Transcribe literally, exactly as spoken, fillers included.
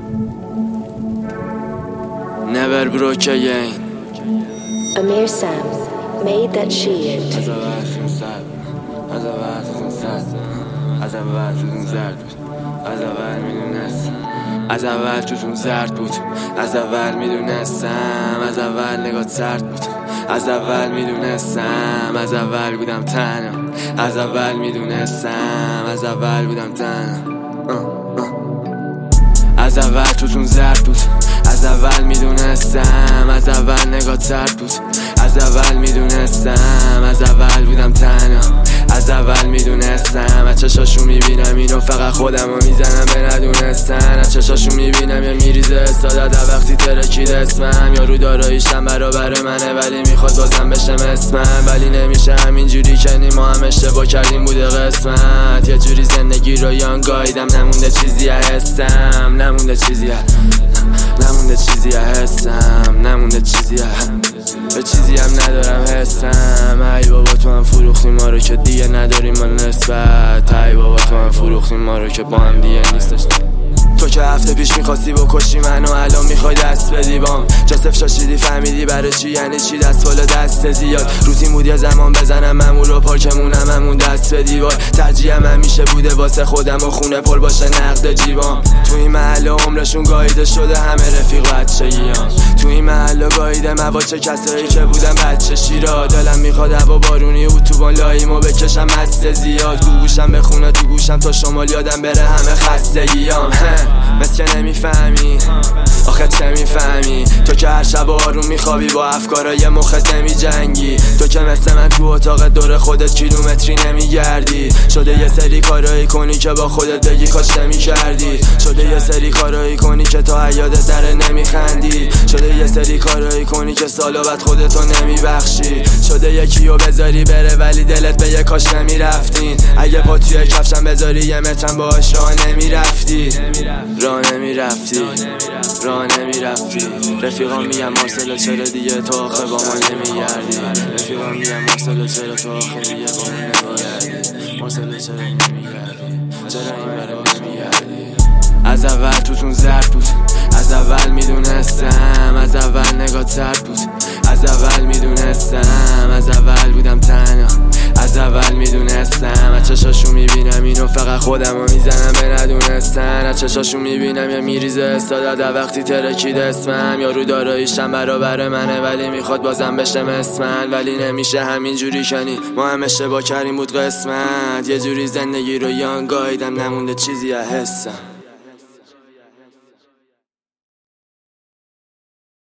Never broke again. Amir Sam made that shit. از اول توتون سرد از اول توتون سرد از اول توتون زرد بود از اول میدونستم از اول توتون زرد بود از اول میدونستم از اول نگات سرد بود از اول میدونستم از اول بودم تنها از اول میدونستم از اول بودم تنها از اول توتون زرد بود از اول میدونستم از اول نگات سرد بود از اول میدونستم از اول بودم تنها از اول میدونستم از چشاشون میبینم اینو فقط خودمو میزنم به ندونستن از چشاشون میبینم یه میریزه استادت وقتی ترکید اسمم یارو داراییشم برابر منه ولی میخواد بازم بشم اسمم ولی نمیشه همینجوری کنی ما هم اشتباه کردیم بوده قسمت یه جوری زندگی رو یان گایدم نمونده چیزی هستم نمونده چیزی نمونده چیزی هستم نمونده چیزی به چیزی هم ندارم حسم ای بابا تو هم فروختی ما رو که دیگه نداریم ما نسبت ای بابا تو هم فروختی ما رو که با هم دیگه نیستش تو که هفته پیش میخواستی بکشی منو الان میخوای دست بدی بام جاسف شاشیدی فهمیدی برای چی یعنی چی دست بالا دست زیاد روزی مود یه زمان بزنم ممور رو پارکمونم همون دست به دیوار ترجیحم همیشه بوده واسه خودم و خونه پر باشه نقد جیبام تو این محله عمرشون گاییده شده همه رفیق بچگیام تو این محله گاییده مواچه کسایی که بودن بچه شیرا دلم میخواد هوا بارونی اتوبان لاییمو بکشم مست زیاد گوشم به خونه تو گوشم تا شمال یادم بره همه خستگیام مثل که نمیفهمی آخه چه میفهمی تو که هر شب آروم میخوابی با افکارای مخت نمی جنگی تو که مثل من تو اتاق دور خودت کیلومتری نمیگردی شده یه سری کارایی کنی که با خودت بگی کاش نمیکردی شده یه سری کارایی کنی که تا حیادت دره نمیخندی شده یه سری کارایی کنی که سالا بعد خودتو نمیبخشی شده یکیو بذاری بره ولی دلت به یه کاش نمیرفتین اگه پا توی کفشم بذاری یه مترم باهاش راه نمیرفتی راه نمیرفتی راه نمیرفتی رفیقام میگم مارسلو چرا دیگه تو آخه با ما نمیگردی رفیقام میگم مارسلو چرا تو آخه دیگه با ما نمیگردی مارسلو چرا نمیگردی چرا این برم نمیگردی از اول توتون زرد بود از اول میدونستم از اول نگات سرد بود از اول میدونستم از اول بودم تنها از اول میدونستم از چشاشون میبینم اینو فقط خودمو میزنم به ندونستن از چشاشون میبینم یه میریزه استادت وقتی ترکید اسمم یارو داراییشم برابر منه ولی میخواد بازم بشم اسمن ولی نمیشه همینجوری کنی ما هم اشتباه کردیم بود قسمت یه جوری زندگی رو یان گایدم نمونده چیزی حسم